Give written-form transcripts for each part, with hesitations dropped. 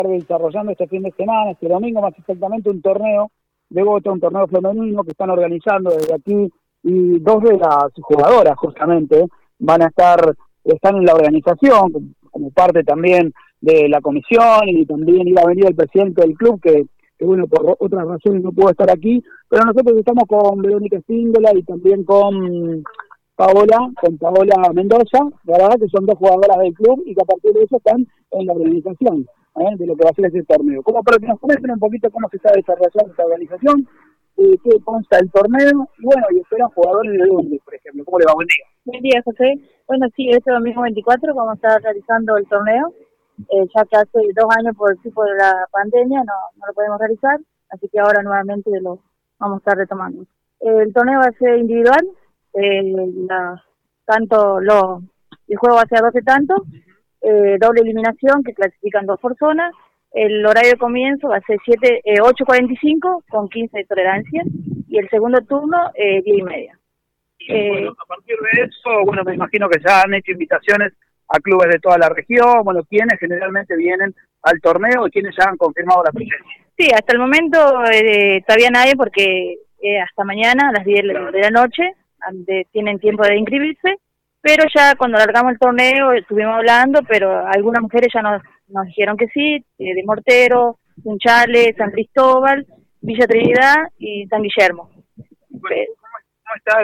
desarrollando este fin de semana, este domingo más exactamente, un torneo de bocha, un torneo femenino que están organizando desde aquí, y dos de las jugadoras justamente están en la organización como parte también de la comisión, y también iba a venir el presidente del club que bueno, por otras razones no pudo estar aquí, pero nosotros estamos con Verónica Síndola y también con Paola Mendoza, ¿verdad? Que son dos jugadoras del club y que a partir de eso están en la organización de lo que va a ser ese torneo. Como para que nos comenten un poquito cómo se está desarrollando esta organización, qué consta el torneo, y bueno, y esperan jugadores de dónde, por ejemplo. ¿Cómo le va? Buen día. Buen día, José. Bueno, sí, este domingo 24 vamos a estar realizando el torneo, ya que hace 2 años por el tipo de la pandemia no lo podemos realizar, así que ahora nuevamente lo vamos a estar retomando. El torneo va a ser individual, el juego va a ser a 12 tantos, doble eliminación que clasifican 2 por zona. El horario de comienzo va a ser 8:45 con 15 de tolerancia, y el segundo turno 10:30. Bueno, a partir de eso, bueno, me imagino que ya han hecho invitaciones a clubes de toda la región, bueno, ¿quiénes generalmente vienen al torneo y quiénes ya han confirmado la presencia? Sí, hasta el momento todavía nadie, porque hasta mañana a las 10 de la noche tienen tiempo de inscribirse, pero ya cuando largamos el torneo estuvimos hablando, pero algunas mujeres ya nos dijeron que sí, de Mortero, Funchales, San Cristóbal, Villa Trinidad y San Guillermo. Bueno, ¿cómo está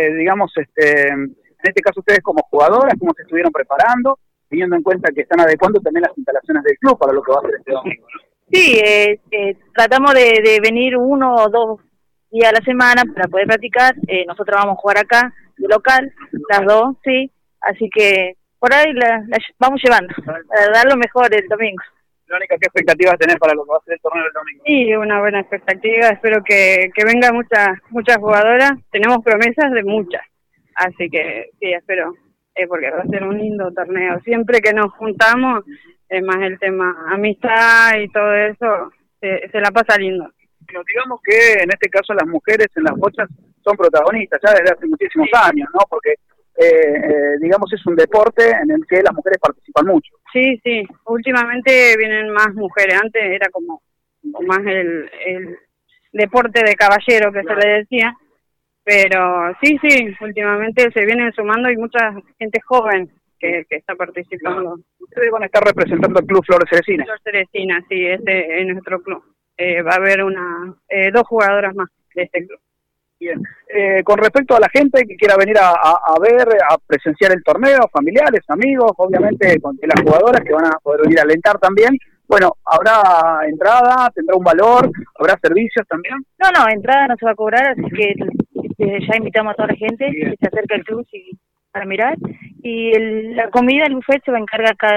en este caso ustedes como jugadoras, cómo se estuvieron preparando, teniendo en cuenta que están adecuando también las instalaciones del club para lo que va a ser este domingo, ¿no? Sí, tratamos de venir 1 o 2 días a la semana para poder practicar. Nosotros vamos a jugar acá, de local, las 2, sí, así que por ahí la vamos llevando, para dar lo mejor el domingo. Verónica, ¿qué expectativas tenés para lo que va a ser el torneo del domingo? Sí, una buena expectativa, espero que vengan muchas jugadoras, tenemos promesas de muchas, así que sí, espero, porque va a ser un lindo torneo. Siempre que nos juntamos, más el tema amistad y todo eso, se la pasa lindo. Pero digamos que en este caso las mujeres en las bochas son protagonistas ya desde hace muchísimos años, ¿no? Porque digamos es un deporte en el que las mujeres participan mucho. Sí, últimamente vienen más mujeres, antes era como más el deporte de caballero que se le decía, pero sí, últimamente se vienen sumando y mucha gente joven que está participando. Claro. Ustedes van a estar representando al Club Flor Ceresina. Flor Ceresina, sí, este es nuestro club. Va a haber 2 jugadoras más de este club. Bien. Con respecto a la gente que quiera venir a presenciar el torneo, familiares, amigos, obviamente con las jugadoras que van a poder venir a alentar también, bueno, ¿habrá entrada? ¿Tendrá un valor? ¿Habrá servicios también? No, entrada no se va a cobrar, así que ya invitamos a toda la gente que se acerque al club para mirar, y la comida, el buffet se va a encargar acá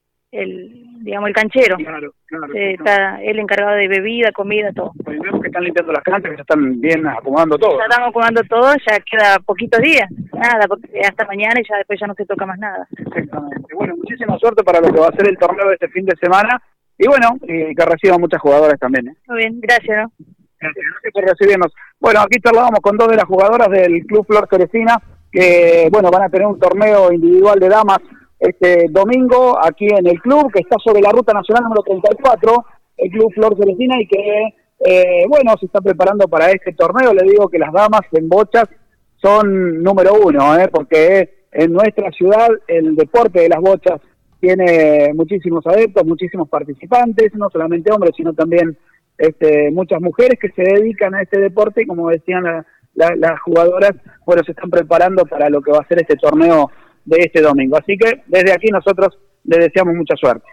el canchero. Claro. Está el encargado de bebida, comida, todo. Pues vemos que están limpiando las canchas, que ya están bien acomodando todo. Ya estamos acomodando todo, ya queda poquitos días, nada, porque hasta mañana y ya después ya no se toca más nada. Exactamente. Bueno, muchísima suerte para lo que va a ser el torneo de este fin de semana, y bueno, que reciban muchas jugadoras también. Muy bien, gracias, ¿no? Gracias por recibirnos. Bueno, aquí charlábamos con 2 de las jugadoras del Club Flor Ceresina, que bueno, van a tener un torneo individual de damas este domingo aquí en el club, que está sobre la ruta nacional número 34, el Club Flor Ceresina, y que bueno, se está preparando para este torneo. Le digo que las damas en bochas son número 1, porque en nuestra ciudad el deporte de las bochas tiene muchísimos adeptos, muchísimos participantes, no solamente hombres, sino también muchas mujeres que se dedican a este deporte, y como decían las jugadoras, bueno, se están preparando para lo que va a ser este torneo de este domingo. Así que desde aquí nosotros les deseamos mucha suerte.